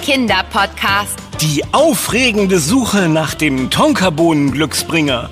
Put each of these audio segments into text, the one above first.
Kinderpodcast. Die aufregende Suche nach dem Tonkabohnen-Glücksbringer.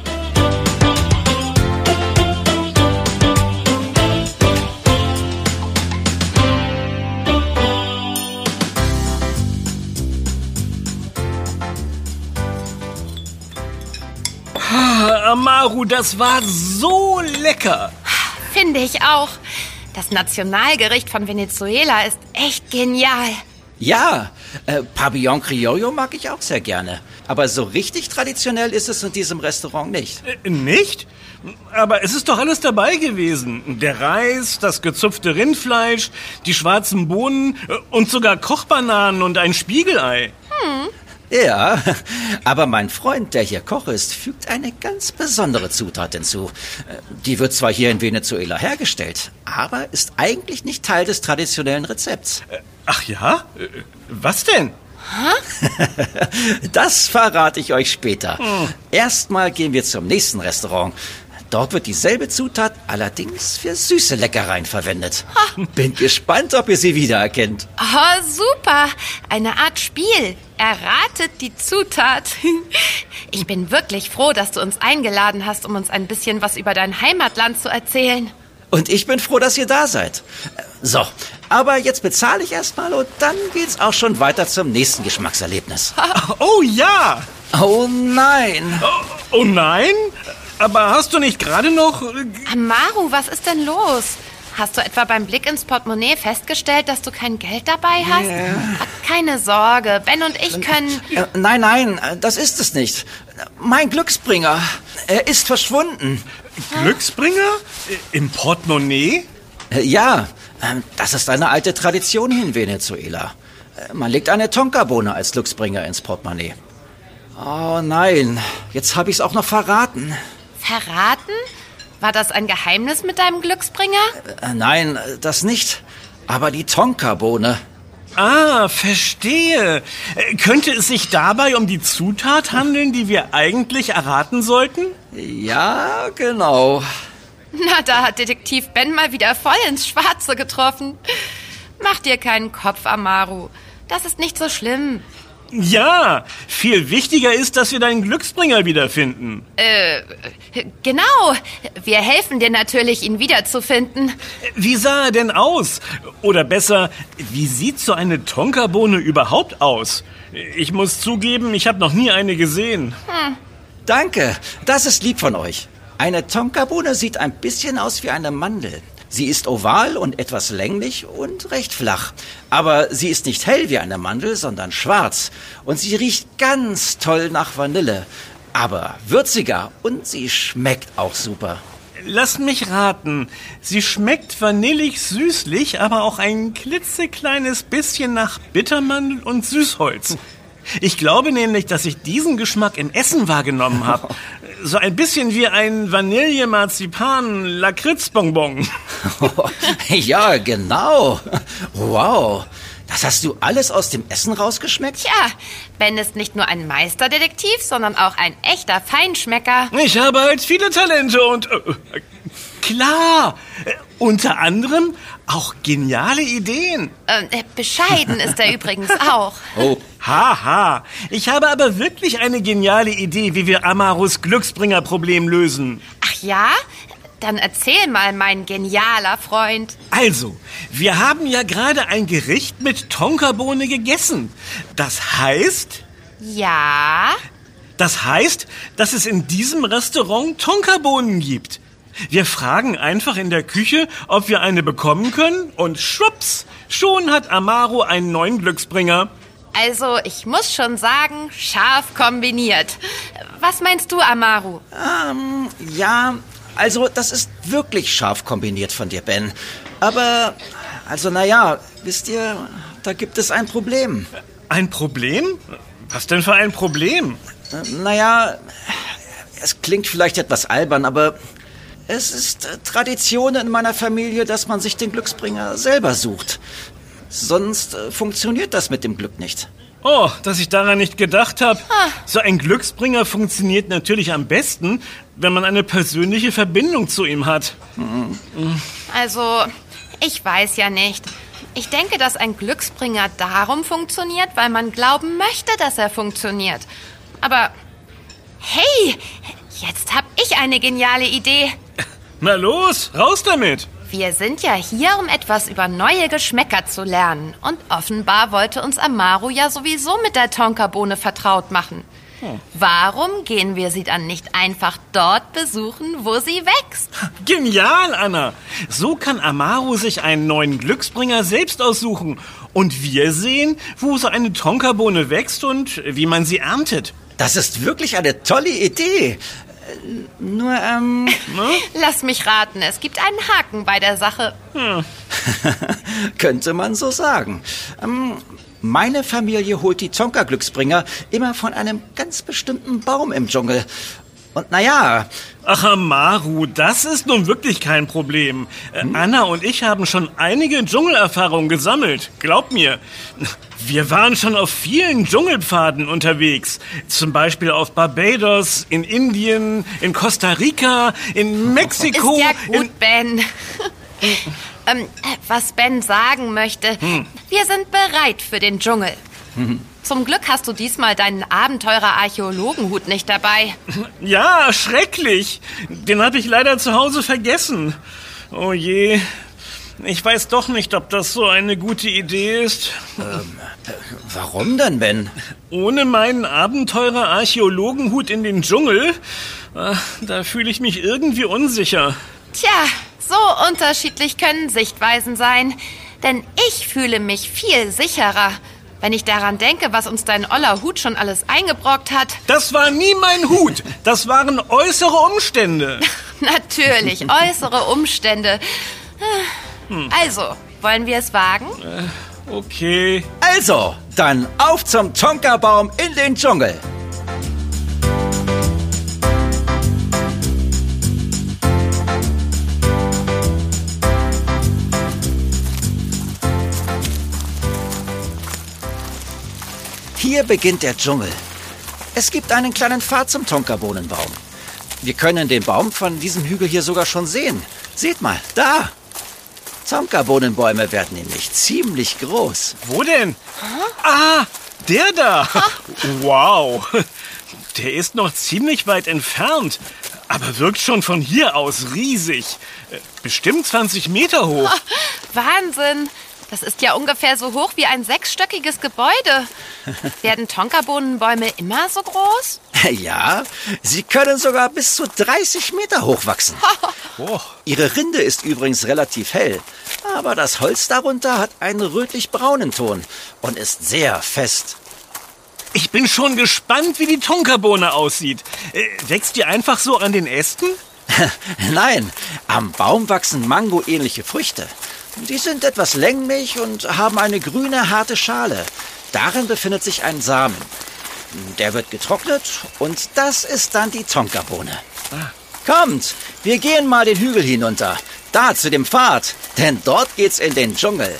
Amaru, das war so lecker. Finde ich auch. Das Nationalgericht von Venezuela ist echt genial. Ja, Pabellón Criollo mag ich auch sehr gerne. Aber so richtig traditionell ist es in diesem Restaurant nicht. Nicht? Aber es ist doch alles dabei gewesen. Der Reis, das gezupfte Rindfleisch, die schwarzen Bohnen und sogar Kochbananen und ein Spiegelei. Ja, aber mein Freund, der hier Koch ist, fügt eine ganz besondere Zutat hinzu. Die wird zwar hier in Venezuela hergestellt, aber ist eigentlich nicht Teil des traditionellen Rezepts. Ach ja? Was denn? Das verrate ich euch später. Erstmal gehen wir zum nächsten Restaurant. Dort wird dieselbe Zutat allerdings für süße Leckereien verwendet. Bin gespannt, ob ihr sie wiedererkennt. Oh, super. Eine Art Spiel. Erratet die Zutat. Ich bin wirklich froh, dass du uns eingeladen hast, um uns ein bisschen was über dein Heimatland zu erzählen. Und ich bin froh, dass ihr da seid. So, aber jetzt bezahle ich erstmal und dann geht's auch schon weiter zum nächsten Geschmackserlebnis. Oh ja! Oh nein! Oh nein? Aber hast du nicht gerade noch... Amaru, was ist denn los? Hast du etwa beim Blick ins Portemonnaie festgestellt, dass du kein Geld dabei hast? Keine Sorge, Ben und ich können... Nein, das ist es nicht. Mein Glücksbringer, er ist verschwunden. Glücksbringer? Im Portemonnaie? Ja, das ist eine alte Tradition hier in Venezuela. Man legt eine Tonkabohne als Glücksbringer ins Portemonnaie. Oh nein, jetzt habe ich es auch noch verraten. Verraten? War das ein Geheimnis mit deinem Glücksbringer? Nein, das nicht. Aber die Tonkabohne. Ah, verstehe. Könnte es sich dabei um die Zutat handeln, die wir eigentlich erraten sollten? Ja, genau. Na, da hat Detektiv Ben mal wieder voll ins Schwarze getroffen. Mach dir keinen Kopf, Amaru. Das ist nicht so schlimm. Ja, viel wichtiger ist, dass wir deinen Glücksbringer wiederfinden. Genau. Wir helfen dir natürlich, ihn wiederzufinden. Wie sah er denn aus? Oder besser, wie sieht so eine Tonkabohne überhaupt aus? Ich muss zugeben, ich habe noch nie eine gesehen. Danke, das ist lieb von euch. Eine Tonkabohne sieht ein bisschen aus wie eine Mandel. Sie ist oval und etwas länglich und recht flach. Aber sie ist nicht hell wie eine Mandel, sondern schwarz. Und sie riecht ganz toll nach Vanille. Aber würziger und sie schmeckt auch super. Lass mich raten. Sie schmeckt vanillig-süßlich, aber auch ein klitzekleines bisschen nach Bittermandel und Süßholz. Ich glaube nämlich, dass ich diesen Geschmack im Essen wahrgenommen habe. So ein bisschen wie ein Vanille-Marzipan-Lakritzbonbon. Ja, genau. Wow. Das hast du alles aus dem Essen rausgeschmeckt? Tja, Ben ist nicht nur ein Meisterdetektiv, sondern auch ein echter Feinschmecker. Ich habe halt viele Talente und... klar, unter anderem auch geniale Ideen. Bescheiden ist er übrigens auch. Oh. Haha, ich habe aber wirklich eine geniale Idee, wie wir Amarus Glücksbringer-Problem lösen. Ach ja? Dann erzähl mal, mein genialer Freund. Also, wir haben ja gerade ein Gericht mit Tonkabohne gegessen. Das heißt, Ja? dass es in diesem Restaurant Tonkabohnen gibt. Wir fragen einfach in der Küche, ob wir eine bekommen können und schwupps, schon hat Amaru einen neuen Glücksbringer. Also, ich muss schon sagen, scharf kombiniert. Was meinst du, Amaru? Ja, also das ist wirklich scharf kombiniert von dir, Ben. Aber, also naja, wisst ihr, da gibt es ein Problem. Ein Problem? Was denn für ein Problem? Naja, es klingt vielleicht etwas albern, aber es ist Tradition in meiner Familie, dass man sich den Glücksbringer selber sucht. Sonst funktioniert das mit dem Glück nicht. Oh, dass ich daran nicht gedacht habe. So ein Glücksbringer funktioniert natürlich am besten, wenn man eine persönliche Verbindung zu ihm hat. Also, ich weiß ja nicht. Ich denke, dass ein Glücksbringer darum funktioniert, weil man glauben möchte, dass er funktioniert. Aber hey, jetzt hab ich eine geniale Idee. Na los, raus damit! Wir sind ja hier, um etwas über neue Geschmäcker zu lernen. Und offenbar wollte uns Amaru ja sowieso mit der Tonkabohne vertraut machen. Warum gehen wir sie dann nicht einfach dort besuchen, wo sie wächst? Genial, Anna! So kann Amaru sich einen neuen Glücksbringer selbst aussuchen. Und wir sehen, wo so eine Tonkabohne wächst und wie man sie erntet. Das ist wirklich eine tolle Idee. Nur, Lass mich raten, es gibt einen Haken bei der Sache. Könnte man so sagen. Meine Familie holt die Tonka-Glücksbringer immer von einem ganz bestimmten Baum im Dschungel. Und naja... Ach, Amaru, das ist nun wirklich kein Problem. Anna und ich haben schon einige Dschungelerfahrungen gesammelt. Glaub mir. Wir waren schon auf vielen Dschungelpfaden unterwegs. Zum Beispiel auf Barbados, in Indien, in Costa Rica, in Mexiko... Ist ja gut, Ben. Was Ben sagen möchte, wir sind bereit für den Dschungel. Zum Glück hast du diesmal deinen Abenteurer-Archäologenhut nicht dabei. Ja, schrecklich. Den habe ich leider zu Hause vergessen. Oh je. Ich weiß doch nicht, ob das so eine gute Idee ist. Warum denn, Ben? Ohne meinen Abenteurer-Archäologenhut in den Dschungel, da fühle ich mich irgendwie unsicher. Tja, so unterschiedlich können Sichtweisen sein. Denn ich fühle mich viel sicherer, wenn ich daran denke, was uns dein oller Hut schon alles eingebrockt hat. Das war nie mein Hut. Das waren äußere Umstände. Natürlich, äußere Umstände. Also, wollen wir es wagen? Okay. Also, dann auf zum Tonkabaum in den Dschungel. Hier beginnt der Dschungel. Es gibt einen kleinen Pfad zum Tonkabohnenbaum. Wir können den Baum von diesem Hügel hier sogar schon sehen. Seht mal, da. Tonkabohnenbäume werden nämlich ziemlich groß. Wo denn? Ah, der da. Wow. Der ist noch ziemlich weit entfernt, aber wirkt schon von hier aus riesig. Bestimmt 20 Meter hoch. Wahnsinn. Das ist ja ungefähr so hoch wie ein 6-stöckiges Gebäude. Werden Tonkabohnenbäume immer so groß? Ja, sie können sogar bis zu 30 Meter hoch wachsen. Oh. Ihre Rinde ist übrigens relativ hell, aber das Holz darunter hat einen rötlich-braunen Ton und ist sehr fest. Ich bin schon gespannt, wie die Tonkabohne aussieht. Wächst die einfach so an den Ästen? Nein, am Baum wachsen mangoähnliche Früchte. Die sind etwas länglich und haben eine grüne, harte Schale. Darin befindet sich ein Samen. Der wird getrocknet und das ist dann die Tonkabohne. Kommt, wir gehen mal den Hügel hinunter. Da zu dem Pfad, denn dort geht's in den Dschungel.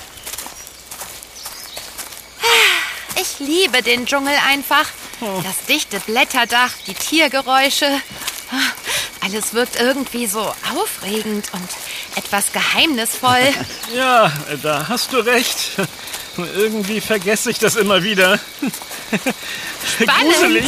Ich liebe den Dschungel einfach. Das dichte Blätterdach, die Tiergeräusche. Alles wirkt irgendwie so aufregend und etwas geheimnisvoll. Ja, da hast du recht. Irgendwie vergesse ich das immer wieder. Spannend. Gruselig.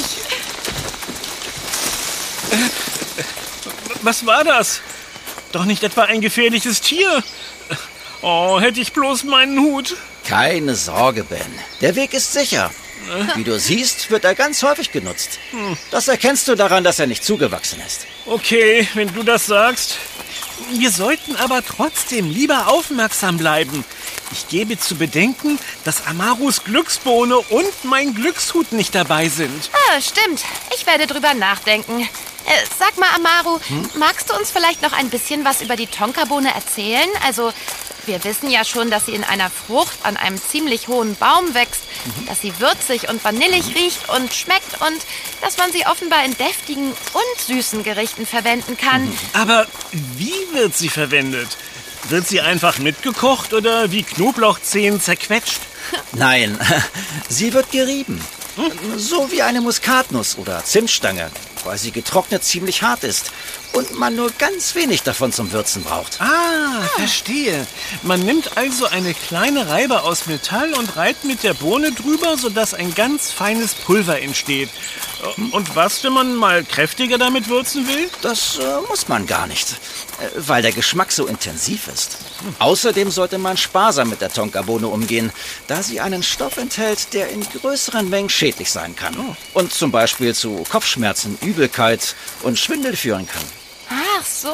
Was war das? Doch nicht etwa ein gefährliches Tier? Oh, hätte ich bloß meinen Hut. Keine Sorge, Ben. Der Weg ist sicher. Wie du siehst, wird er ganz häufig genutzt. Das erkennst du daran, dass er nicht zugewachsen ist. Okay, wenn du das sagst. Wir sollten aber trotzdem lieber aufmerksam bleiben. Ich gebe zu bedenken, dass Amarus Glücksbohne und mein Glückshut nicht dabei sind. Ah, stimmt. Ich werde drüber nachdenken. Sag mal, Amaru, magst du uns vielleicht noch ein bisschen was über die Tonkabohne erzählen? Also, wir wissen ja schon, dass sie in einer Frucht an einem ziemlich hohen Baum wächst, dass sie würzig und vanillig riecht und schmeckt und dass man sie offenbar in deftigen und süßen Gerichten verwenden kann. Aber wie wird sie verwendet? Wird sie einfach mitgekocht oder wie Knoblauchzehen zerquetscht? Nein, sie wird gerieben. So wie eine Muskatnuss oder Zimtstange, weil sie getrocknet ziemlich hart ist und man nur ganz wenig davon zum Würzen braucht. Ah, verstehe. Man nimmt also eine kleine Reibe aus Metall und reibt mit der Bohne drüber, sodass ein ganz feines Pulver entsteht. Und was, wenn man mal kräftiger damit würzen will? Das muss man gar nicht, weil der Geschmack so intensiv ist. Außerdem sollte man sparsam mit der Tonkabohne umgehen, da sie einen Stoff enthält, der in größeren Mengen schädlich sein kann. Und zum Beispiel zu Kopfschmerzen, Übelkeit und Schwindel führen kann. Ach so.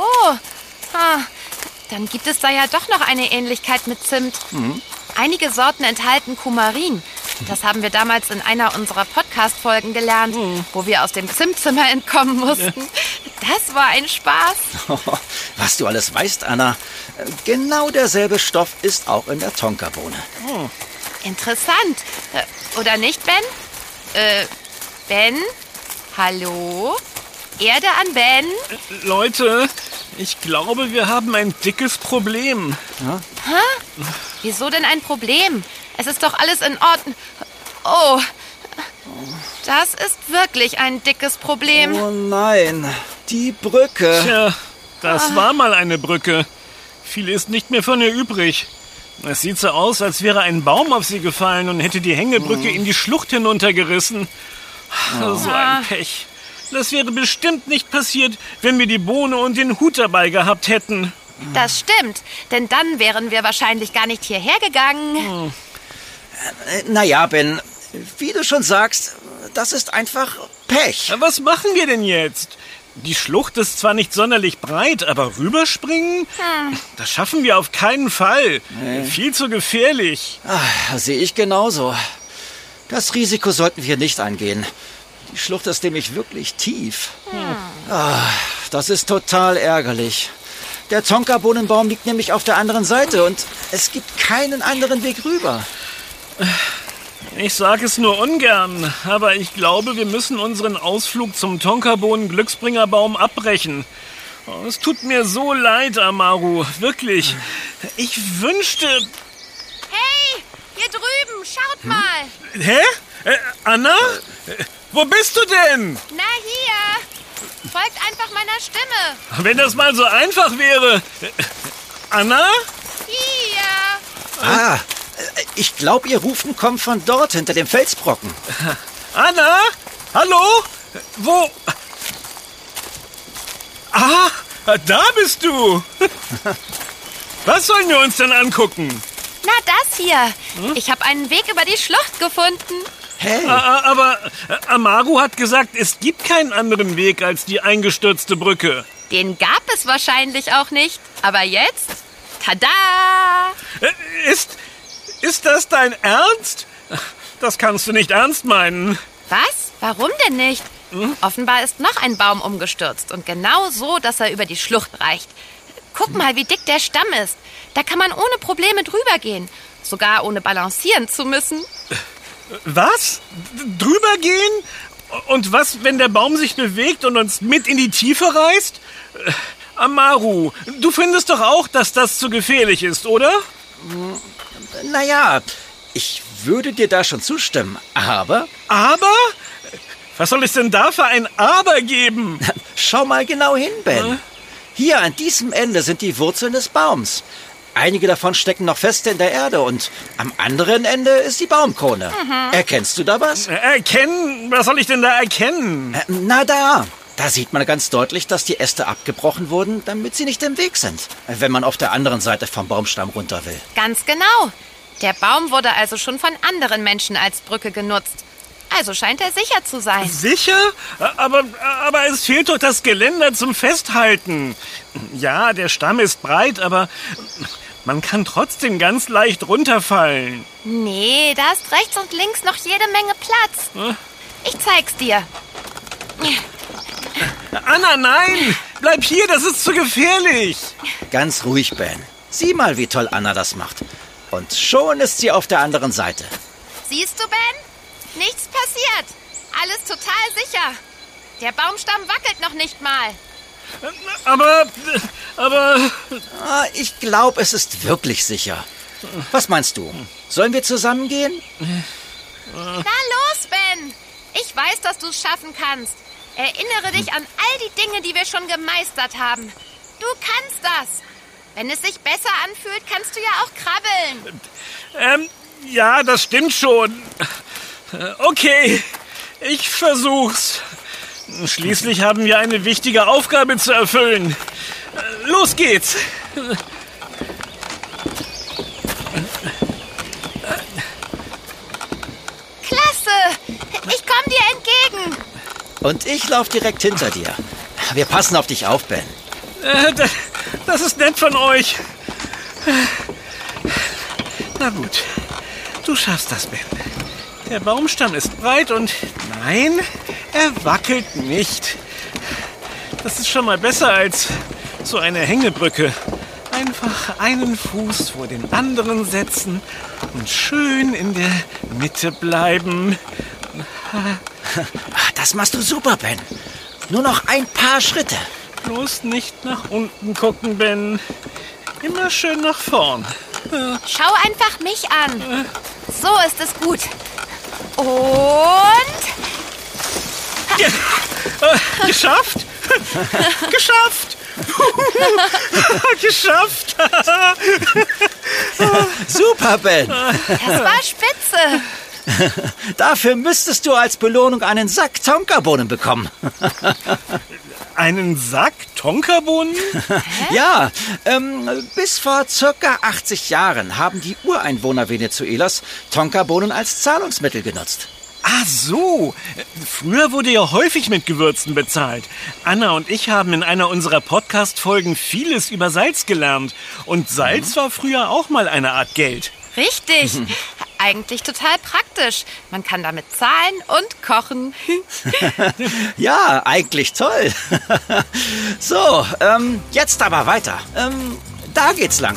Dann gibt es da ja doch noch eine Ähnlichkeit mit Zimt. Einige Sorten enthalten Kumarin. Das haben wir damals in einer unserer Podcast-Folgen gelernt, wo wir aus dem Zimtzimmer entkommen mussten. Das war ein Spaß. Was du alles weißt, Anna. Genau derselbe Stoff ist auch in der Tonkabohne. Interessant. Oder nicht, Ben? Ben? Hallo? Erde an Ben? Leute, ich glaube, wir haben ein dickes Problem. Wieso denn ein Problem? Es ist doch alles in Ordnung. Oh, das ist wirklich ein dickes Problem. Oh nein, die Brücke. Tja, das war mal eine Brücke. Viel ist nicht mehr von ihr übrig. Es sieht so aus, als wäre ein Baum auf sie gefallen und hätte die Hängebrücke in die Schlucht hinuntergerissen. So ein Pech. Das wäre bestimmt nicht passiert, wenn wir die Bohne und den Hut dabei gehabt hätten. Das stimmt, denn dann wären wir wahrscheinlich gar nicht hierher gegangen. Naja, Ben, wie du schon sagst, das ist einfach Pech. Was machen wir denn jetzt? Die Schlucht ist zwar nicht sonderlich breit, aber rüberspringen? Das schaffen wir auf keinen Fall. Viel zu gefährlich. Sehe ich genauso. Das Risiko sollten wir nicht eingehen. Die Schlucht ist nämlich wirklich tief. Das ist total ärgerlich. Der Tonkabohnenbaum liegt nämlich auf der anderen Seite und es gibt keinen anderen Weg rüber. Ich sage es nur ungern, aber ich glaube, wir müssen unseren Ausflug zum Tonkabohnen-Glücksbringerbaum abbrechen. Es tut mir so leid, Amaru, wirklich. Ich wünschte... Hey, hier drüben, schaut mal. Hä? Anna? Wo bist du denn? Na hier, folgt einfach meiner Stimme. Wenn das mal so einfach wäre. Anna? Hier. Ich glaube, ihr Rufen kommt von dort, hinter dem Felsbrocken. Anna? Hallo? Wo? Da bist du. Was sollen wir uns denn angucken? Na, das hier. Ich habe einen Weg über die Schlucht gefunden. Hey. Aber Amaru hat gesagt, es gibt keinen anderen Weg als die eingestürzte Brücke. Den gab es wahrscheinlich auch nicht. Aber jetzt, tada! Ist das dein Ernst? Das kannst du nicht ernst meinen. Was? Warum denn nicht? Offenbar ist noch ein Baum umgestürzt und genau so, dass er über die Schlucht reicht. Guck mal, wie dick der Stamm ist. Da kann man ohne Probleme drüber gehen. Sogar ohne balancieren zu müssen. Was? Drüber gehen? Und was, wenn der Baum sich bewegt und uns mit in die Tiefe reißt? Amaru, du findest doch auch, dass das zu gefährlich ist, oder? Naja, ich würde dir da schon zustimmen, aber... Aber? Was soll es denn da für ein Aber geben? Schau mal genau hin, Ben. Hier an diesem Ende sind die Wurzeln des Baums. Einige davon stecken noch fest in der Erde und am anderen Ende ist die Baumkrone. Erkennst du da was? Erkennen? Was soll ich denn da erkennen? Na da. Da sieht man ganz deutlich, dass die Äste abgebrochen wurden, damit sie nicht im Weg sind, wenn man auf der anderen Seite vom Baumstamm runter will. Ganz genau. Der Baum wurde also schon von anderen Menschen als Brücke genutzt. Also scheint er sicher zu sein. Sicher? Aber es fehlt doch das Geländer zum Festhalten. Ja, der Stamm ist breit, aber man kann trotzdem ganz leicht runterfallen. Nee, da ist rechts und links noch jede Menge Platz. Ich zeig's dir. Anna, nein! Bleib hier, das ist zu gefährlich. Ganz ruhig, Ben. Sieh mal, wie toll Anna das macht. Und schon ist sie auf der anderen Seite. Siehst du, Ben? Nichts passiert. Alles total sicher. Der Baumstamm wackelt noch nicht mal. Aber... Ich glaube, es ist wirklich sicher. Was meinst du? Sollen wir zusammen gehen? Na los, Ben. Ich weiß, dass du es schaffen kannst. Erinnere dich an all die Dinge, die wir schon gemeistert haben. Du kannst das. Wenn es sich besser anfühlt, kannst du ja auch krabbeln. Ja, das stimmt schon. Okay, ich versuch's. Schließlich haben wir eine wichtige Aufgabe zu erfüllen. Los geht's. Klasse! Ich komme dir entgegen. Und ich laufe direkt hinter dir. Wir passen auf dich auf, Ben. Das ist nett von euch. Na gut, du schaffst das, Ben. Der Baumstamm ist breit und nein, er wackelt nicht. Das ist schon mal besser als so eine Hängebrücke. Einfach einen Fuß vor den anderen setzen und schön in der Mitte bleiben. Das machst du super, Ben. Nur noch ein paar Schritte. Bloß nicht nach unten gucken, Ben. Immer schön nach vorn. Schau einfach mich an. So ist es gut. Und... Geschafft? Geschafft! Geschafft! Super, Ben. Das war spitze. Dafür müsstest du als Belohnung einen Sack Tonkabohnen bekommen. Einen Sack Tonkabohnen? Ja, bis vor circa 80 Jahren haben die Ureinwohner Venezuelas Tonkabohnen als Zahlungsmittel genutzt. Ah so, früher wurde ja häufig mit Gewürzen bezahlt. Anna und ich haben in einer unserer Podcast-Folgen vieles über Salz gelernt. Und Salz war früher auch mal eine Art Geld. Richtig. Eigentlich total praktisch. Man kann damit zahlen und kochen. Ja, eigentlich toll. So, jetzt aber weiter. Da geht's lang.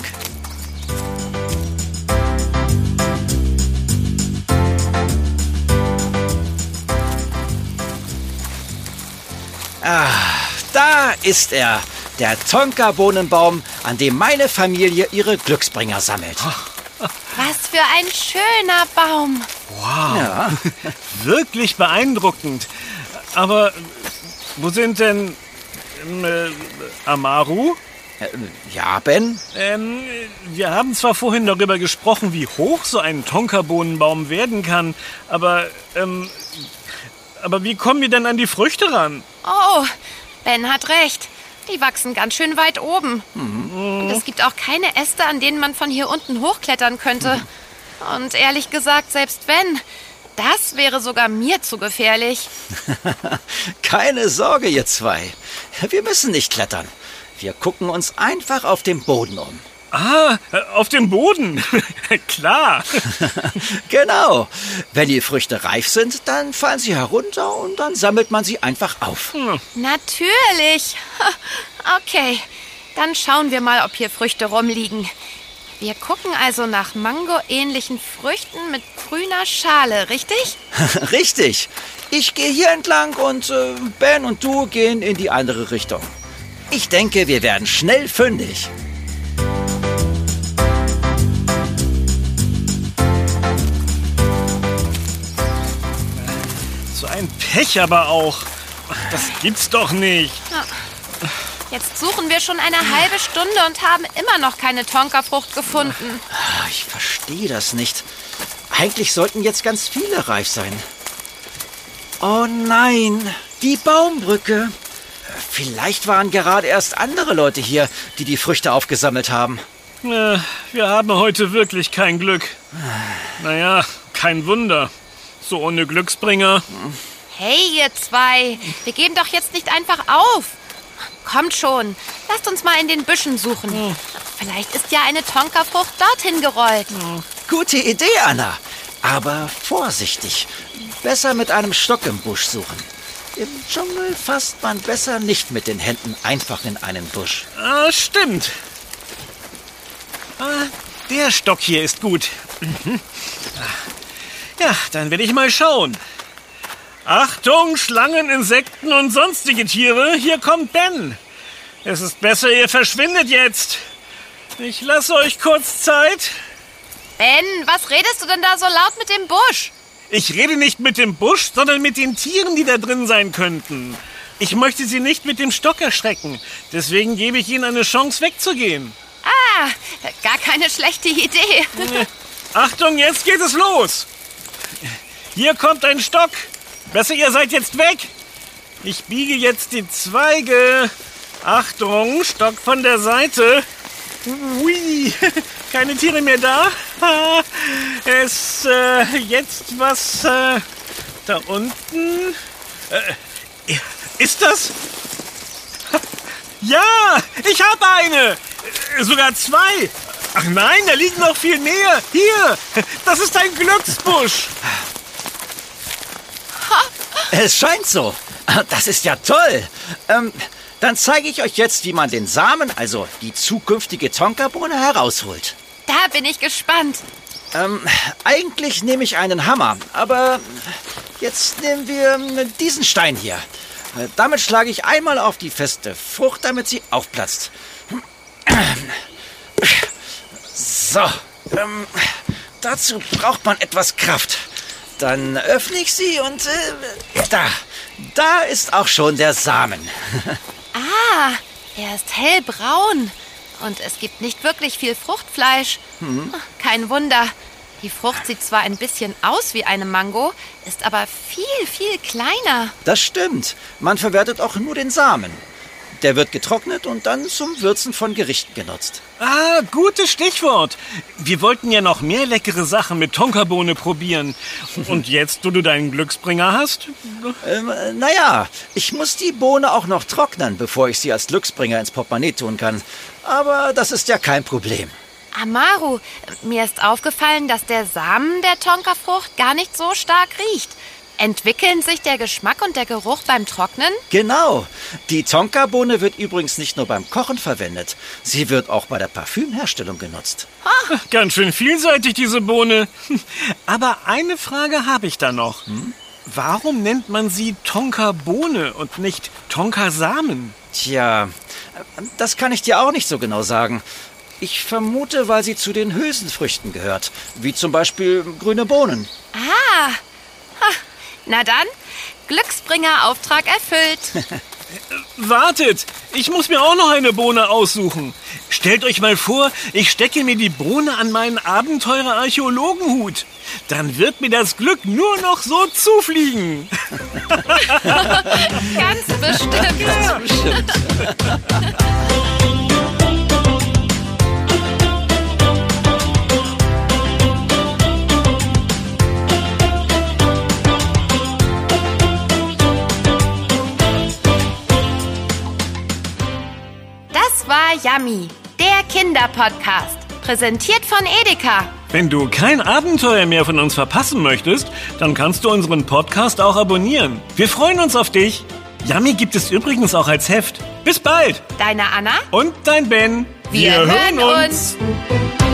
Da ist er, der Tonkabohnenbaum, an dem meine Familie ihre Glücksbringer sammelt. Was für ein schöner Baum. Wow, Ja. Wirklich beeindruckend. Aber wo sind denn Amaru? Ja, Ben? Wir haben zwar vorhin darüber gesprochen, wie hoch so ein Tonkabohnenbaum werden kann, aber wie kommen wir denn an die Früchte ran? Oh, Ben hat recht. Die wachsen ganz schön weit oben. Und es gibt auch keine Äste, an denen man von hier unten hochklettern könnte. Und ehrlich gesagt, selbst wenn, das wäre sogar mir zu gefährlich. Keine Sorge, ihr zwei. Wir müssen nicht klettern. Wir gucken uns einfach auf dem Boden um. Ah, auf dem Boden. Klar. Genau. Wenn die Früchte reif sind, dann fallen sie herunter und dann sammelt man sie einfach auf. Natürlich. Okay, dann schauen wir mal, ob hier Früchte rumliegen. Wir gucken also nach Mango-ähnlichen Früchten mit grüner Schale, richtig? Richtig. Ich gehe hier entlang und Ben und du gehen in die andere Richtung. Ich denke, wir werden schnell fündig. So ein Pech aber auch. Das gibt's doch nicht. Jetzt suchen wir schon eine halbe Stunde und haben immer noch keine Tonka-Frucht gefunden. Ich verstehe das nicht. Eigentlich sollten jetzt ganz viele reif sein. Oh nein, die Baumbrücke. Vielleicht waren gerade erst andere Leute hier, die die Früchte aufgesammelt haben. Wir haben heute wirklich kein Glück. Naja, kein Wunder. So ohne Glücksbringer. Hey, ihr zwei, wir geben doch jetzt nicht einfach auf. Kommt schon, lasst uns mal in den Büschen suchen. Vielleicht ist ja eine Tonka-Frucht dorthin gerollt. Gute Idee, Anna. Aber vorsichtig. Besser mit einem Stock im Busch suchen. Im Dschungel fasst man besser nicht mit den Händen einfach in einen Busch. Ah, stimmt. Der Stock hier ist gut. Ja, dann will ich mal schauen. Achtung, Schlangen, Insekten und sonstige Tiere. Hier kommt Ben. Es ist besser, ihr verschwindet jetzt. Ich lasse euch kurz Zeit. Ben, was redest du denn da so laut mit dem Busch? Ich rede nicht mit dem Busch, sondern mit den Tieren, die da drin sein könnten. Ich möchte sie nicht mit dem Stock erschrecken. Deswegen gebe ich ihnen eine Chance, wegzugehen. Ah, gar keine schlechte Idee. Achtung, jetzt geht es los. Hier kommt ein Stock. Besser, ihr seid jetzt weg. Ich biege jetzt die Zweige. Achtung, Stock von der Seite. Hui, keine Tiere mehr da. Jetzt was da unten. Ist das? Ja, ich habe eine. Sogar 2. Ach nein, da liegen noch viel mehr. Hier, das ist ein Glücksbusch. Es scheint so. Das ist ja toll. Dann zeige ich euch jetzt, wie man den Samen, also die zukünftige Tonkabohne, herausholt. Da bin ich gespannt. Eigentlich nehme ich einen Hammer, aber jetzt nehmen wir diesen Stein hier. Damit schlage ich einmal auf die feste Frucht, damit sie aufplatzt. So, dazu braucht man etwas Kraft. Dann öffne ich sie und da ist auch schon der Samen. Ah, er ist hellbraun. Und es gibt nicht wirklich viel Fruchtfleisch. Kein Wunder. Die Frucht sieht zwar ein bisschen aus wie eine Mango, ist aber viel, viel kleiner. Das stimmt. Man verwertet auch nur den Samen. Der wird getrocknet und dann zum Würzen von Gerichten genutzt. Ah, gutes Stichwort. Wir wollten ja noch mehr leckere Sachen mit Tonkabohne probieren. Und jetzt, wo du deinen Glücksbringer hast? Naja, ich muss die Bohne auch noch trocknen, bevor ich sie als Glücksbringer ins Portemonnaie tun kann. Aber das ist ja kein Problem. Amaru, mir ist aufgefallen, dass der Samen der Tonka-Frucht gar nicht so stark riecht. Entwickeln sich der Geschmack und der Geruch beim Trocknen? Genau. Die Tonkabohne wird übrigens nicht nur beim Kochen verwendet. Sie wird auch bei der Parfümherstellung genutzt. Ganz schön vielseitig, diese Bohne. Aber eine Frage habe ich da noch. Warum nennt man sie Tonkabohne und nicht Tonkasamen? Tja, das kann ich dir auch nicht so genau sagen. Ich vermute, weil sie zu den Hülsenfrüchten gehört. Wie zum Beispiel grüne Bohnen. Ah, na dann, Glücksbringer-Auftrag erfüllt. Wartet, ich muss mir auch noch eine Bohne aussuchen. Stellt euch mal vor, ich stecke mir die Bohne an meinen Abenteurer-Archäologenhut. Dann wird mir das Glück nur noch so zufliegen. Ganz bestimmt. Ganz bestimmt. Das war Yummy, der Kinderpodcast, präsentiert von Edeka. Wenn du kein Abenteuer mehr von uns verpassen möchtest, dann kannst du unseren Podcast auch abonnieren. Wir freuen uns auf dich. Yummy gibt es übrigens auch als Heft. Bis bald. Deine Anna? Und dein Ben. Wir hören uns.